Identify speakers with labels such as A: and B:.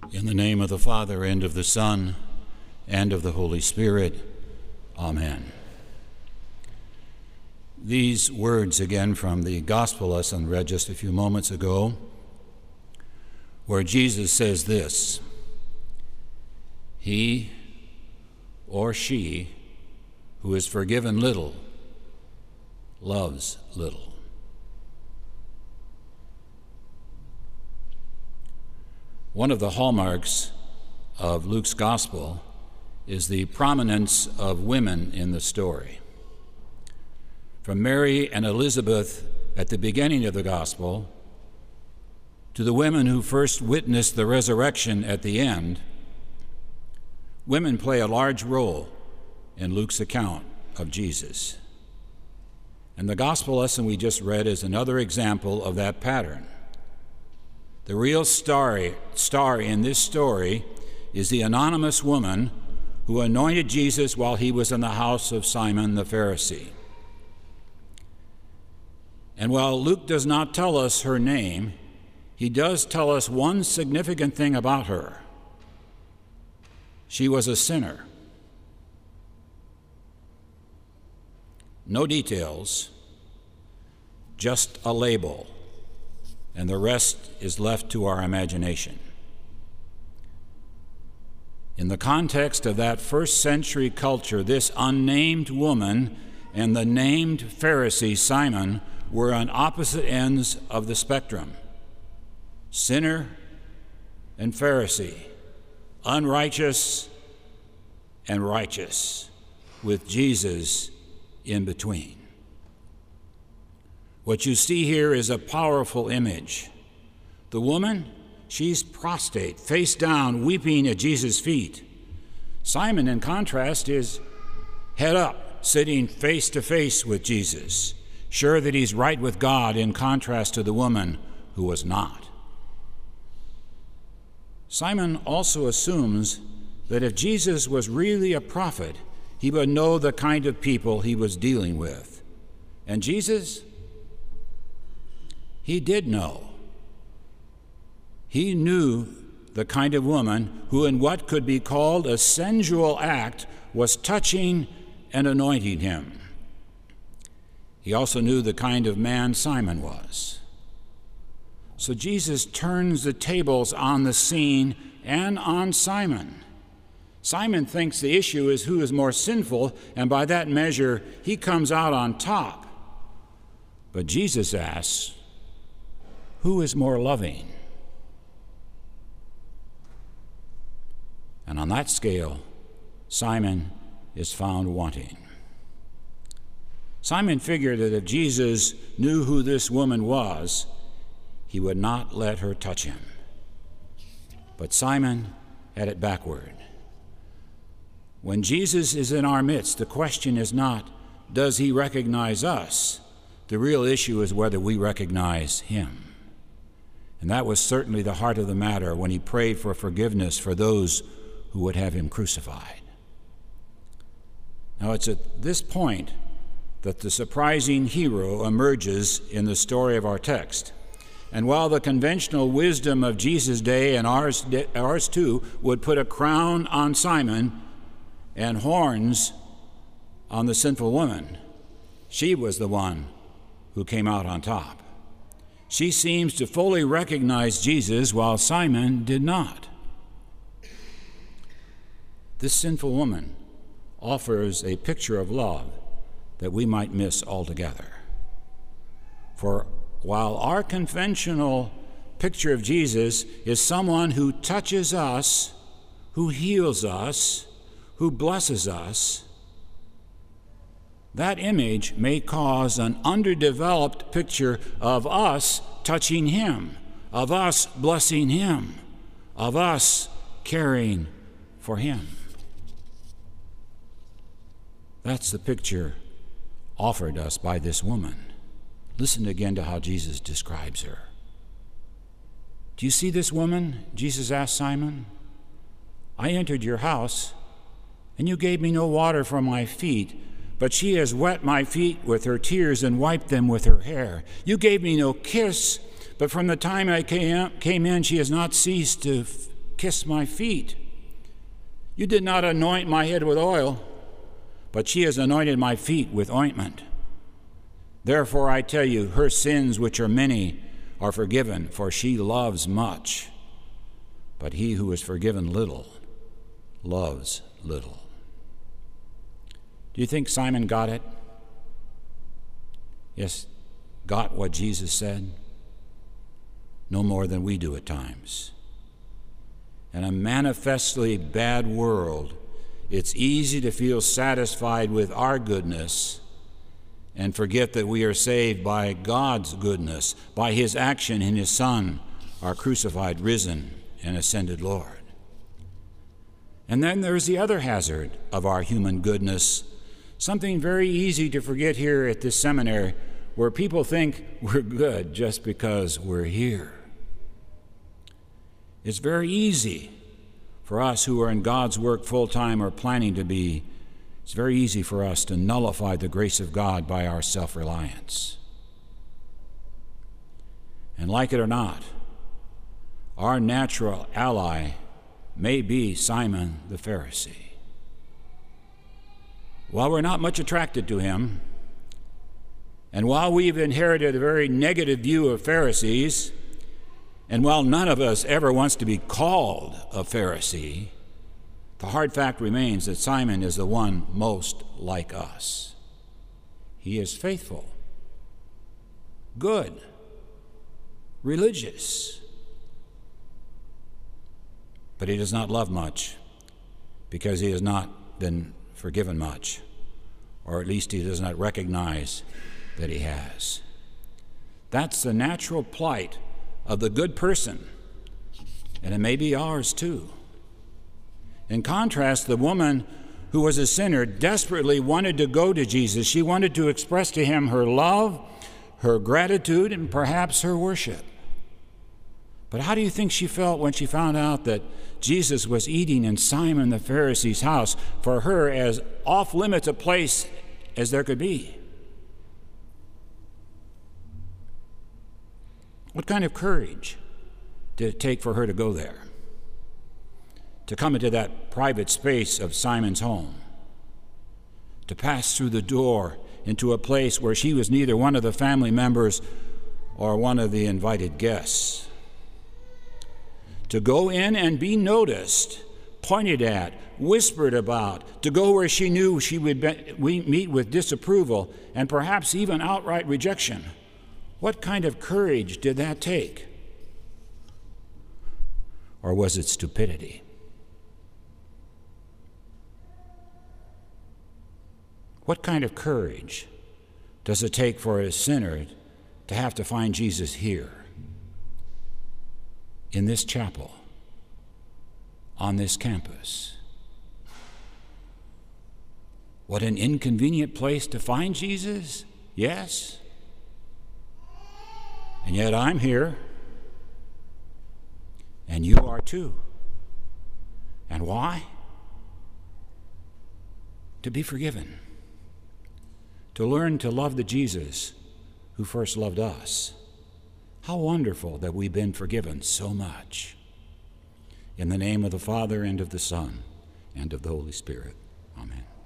A: In the name of the Father, and of the Son, and of the Holy Spirit. Amen. These words again from the gospel lesson read just a few moments ago, where Jesus says this: "He or she who is forgiven little loves little." One of the hallmarks of Luke's gospel is the prominence of women in the story. From Mary and Elizabeth at the beginning of the gospel to the women who first witnessed the resurrection at the end, women play a large role in Luke's account of Jesus. And the gospel lesson we just read is another example of that pattern. The real star in this story is the anonymous woman who anointed Jesus while he was in the house of Simon the Pharisee. And while Luke does not tell us her name, he does tell us one significant thing about her. She was a sinner. No details, just a label, and the rest is left to our imagination. In the context of that first century culture, this unnamed woman and the named Pharisee Simon were on opposite ends of the spectrum. Sinner and Pharisee, unrighteous and righteous, with Jesus in between. What you see here is a powerful image. The woman, she's prostrate, face down, weeping at Jesus' feet. Simon, in contrast, is head up, sitting face to face with Jesus, sure that he's right with God, in contrast to the woman who was not. Simon also assumes that if Jesus was really a prophet, he would know the kind of people he was dealing with. And Jesus, he did know. He knew the kind of woman who, in what could be called a sensual act, was touching and anointing him. He also knew the kind of man Simon was. So Jesus turns the tables on the scene and on Simon. Simon thinks the issue is who is more sinful, and by that measure, he comes out on top. But Jesus asks, who is more loving? And on that scale, Simon is found wanting. Simon figured that if Jesus knew who this woman was, he would not let her touch him. But Simon had it backward. When Jesus is in our midst, the question is not, does he recognize us? The real issue is whether we recognize him. And that was certainly the heart of the matter when he prayed for forgiveness for those who would have him crucified. Now, it's at this point that the surprising hero emerges in the story of our text. And while the conventional wisdom of Jesus' day and ours too would put a crown on Simon and horns on the sinful woman, she was the one who came out on top. She seems to fully recognize Jesus while Simon did not. This sinful woman offers a picture of love that we might miss altogether. For while our conventional picture of Jesus is someone who touches us, who heals us, who blesses us, that image may cause an underdeveloped picture of us touching him, of us blessing him, of us caring for him. That's the picture offered us by this woman. Listen again to how Jesus describes her. Do you see this woman? Jesus asked Simon. I entered your house, and you gave me no water for my feet, but she has wet my feet with her tears and wiped them with her hair. You gave me no kiss, but from the time I came in, she has not ceased to kiss my feet. You did not anoint my head with oil, but she has anointed my feet with ointment. Therefore I tell you, her sins, which are many, are forgiven, for she loves much. But he who is forgiven little loves little." Do you think Simon got it? Yes, got what Jesus said? No more than we do at times. In a manifestly bad world, it's easy to feel satisfied with our goodness and forget that we are saved by God's goodness, by his action in his Son, our crucified, risen, and ascended Lord. And then there's the other hazard of our human goodness, something very easy to forget here at this seminary, where people think we're good just because we're here. It's very easy for us who are in God's work full-time or planning to be, it's very easy for us to nullify the grace of God by our self-reliance. And like it or not, our natural ally may be Simon the Pharisee. While we're not much attracted to him, and while we've inherited a very negative view of Pharisees, and while none of us ever wants to be called a Pharisee, the hard fact remains that Simon is the one most like us. He is faithful, good, religious, but he does not love much because he has not been forgiven much, or at least he does not recognize that he has. That's the natural plight of the good person, and it may be ours too. In contrast, the woman who was a sinner desperately wanted to go to Jesus. She wanted to express to him her love, her gratitude, and perhaps her worship. But how do you think she felt when she found out that Jesus was eating in Simon the Pharisee's house, for her as off-limits a place as there could be? What kind of courage did it take for her to go there? To come into that private space of Simon's home? To pass through the door into a place where she was neither one of the family members or one of the invited guests? To go in and be noticed, pointed at, whispered about, to go where she knew she would meet with disapproval and perhaps even outright rejection? What kind of courage did that take? Or was it stupidity? What kind of courage does it take for a sinner to have to find Jesus here, in this chapel, on this campus? What an inconvenient place to find Jesus? Yes. And yet I'm here, and you are too. And why? To be forgiven. To learn to love the Jesus who first loved us. How wonderful that we've been forgiven so much. In the name of the Father, and of the Son, and of the Holy Spirit. Amen.